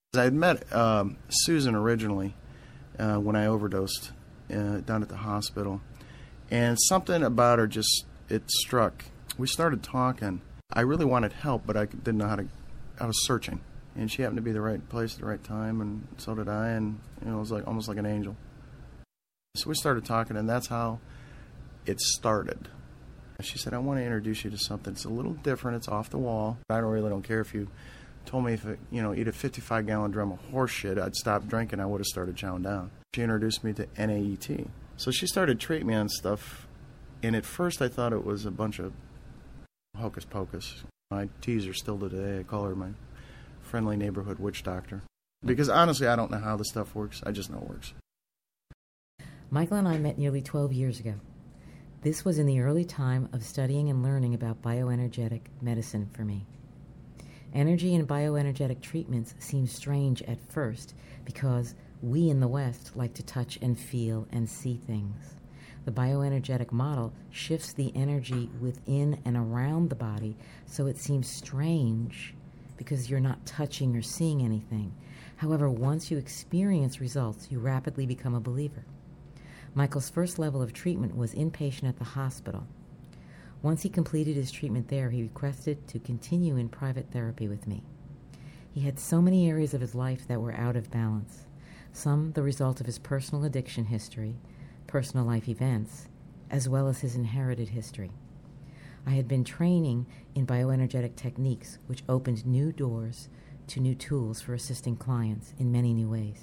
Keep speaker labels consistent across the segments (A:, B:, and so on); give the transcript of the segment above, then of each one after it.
A: I had met Susan originally when I overdosed down at the hospital, and something about her it struck. We started talking. I really wanted help, but I didn't know how to. I was searching, and she happened to be the right place at the right time, and so did I, and it was like almost like an angel. So we started talking, and that's how it started. She said, "I want to introduce you to something. It's a little different. It's off the wall. I don't care if you told me if it, eat a 55-gallon drum of horse shit, I'd stop drinking. I would have started chowing down." She introduced me to NAET. So she started treating me on stuff, and at first I thought it was a bunch of hocus pocus. I tease her still today. I call her my friendly neighborhood witch doctor. Because honestly, I don't know how the stuff works. I just know it works.
B: Michael and I met nearly 12 years ago. This was in the early time of studying and learning about bioenergetic medicine for me. Energy and bioenergetic treatments seem strange at first because we in the West like to touch and feel and see things. The bioenergetic model shifts the energy within and around the body, so it seems strange because you're not touching or seeing anything. However, once you experience results, you rapidly become a believer. Michael's first level of treatment was inpatient at the hospital. Once he completed his treatment there, he requested to continue in private therapy with me. He had so many areas of his life that were out of balance, some the result of his personal addiction history, personal life events, as well as his inherited history. I had been training in bioenergetic techniques, which opened new doors to new tools for assisting clients in many new ways.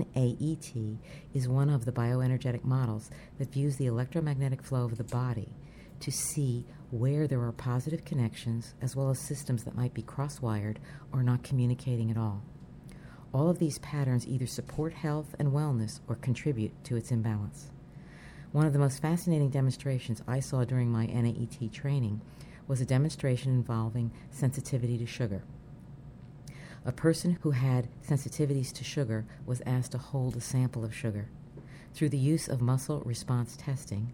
B: NAET is one of the bioenergetic models that views the electromagnetic flow of the body to see where there are positive connections as well as systems that might be cross-wired or not communicating at all. All of these patterns either support health and wellness or contribute to its imbalance. One of the most fascinating demonstrations I saw during my NAET training was a demonstration involving sensitivity to sugar. A person who had sensitivities to sugar was asked to hold a sample of sugar. Through the use of muscle response testing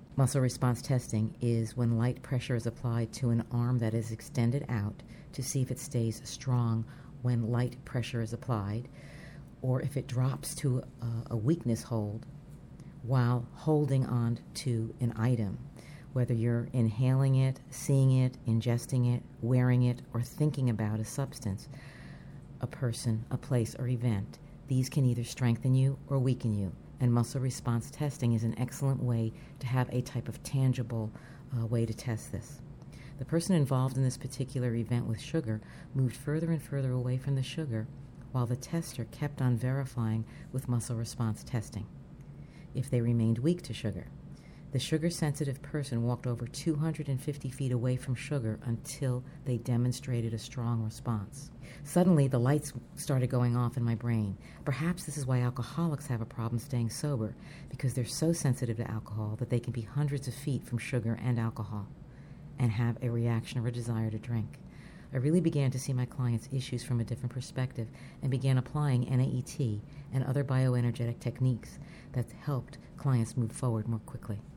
B: is when light pressure is applied to an arm that is extended out to see if it stays strong when light pressure is applied, or if it drops to a weakness hold while holding on to an item, whether you're inhaling it, seeing it, ingesting it, wearing it, or thinking about a substance, a person, a place, or event. These can either strengthen you or weaken you, and muscle response testing is an excellent way to have a type of tangible way to test this. The person involved in this particular event with sugar moved further and further away from the sugar, while the tester kept on verifying with muscle response testing if they remained weak to sugar. The sugar-sensitive person walked over 250 feet away from sugar until they demonstrated a strong response. Suddenly, the lights started going off in my brain. Perhaps this is why alcoholics have a problem staying sober, because they're so sensitive to alcohol that they can be hundreds of feet from sugar and alcohol and have a reaction or a desire to drink. I really began to see my clients' issues from a different perspective and began applying NAET and other bioenergetic techniques that helped clients move forward more quickly.